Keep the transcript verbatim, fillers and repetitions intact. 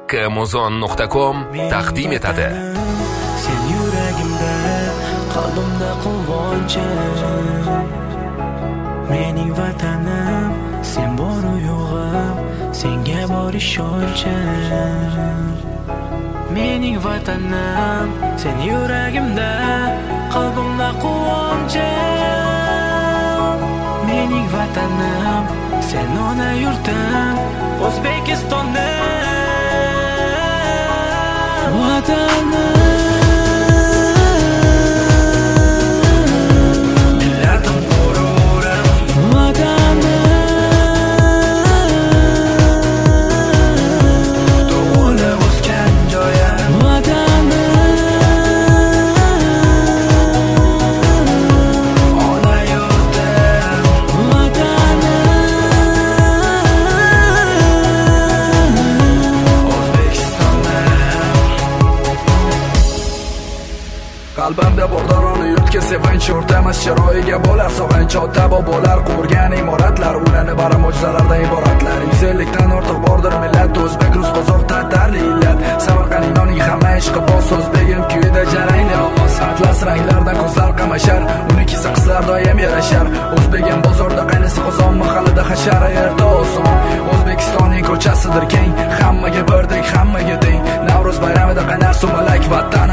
Kamuzon nuqta com taqdim etadi. Sen yuragimda, qalbimda quvonchim. Mening vatanim, sen bor u yo'g'im, senga bor ishonchim. Mening vatanim, sen yuragimda, qalbimda quvonchim. Mening vatanim, sen ona yurtim, O'zbekistonning vatanim. Qalbimda bordaroni yurtga sevinch o'rtamas chiroyiga bo'lar sog'inch ota bobolar qurgan imoratlar ularni bari mo'jizalardan iboratlar. yuz ellikdan ortiq bordir millat, o'zbek, rus, qozoq, tatarli illat. Samarqand inoning hamma ishqi bos, o'zbegim kuyida jarangli ovoz. Atlas ranglarda ko'zlar qamashar, unikisi qizlar doim yarashar. O'zbegim bozorda qaynisi qozon, mahallada hashar, erta oson. O'zbekistonning ko'chasidir keng, hammaga birdek, hammaga teng. Navro'z bayramida qaynar sumalak vatan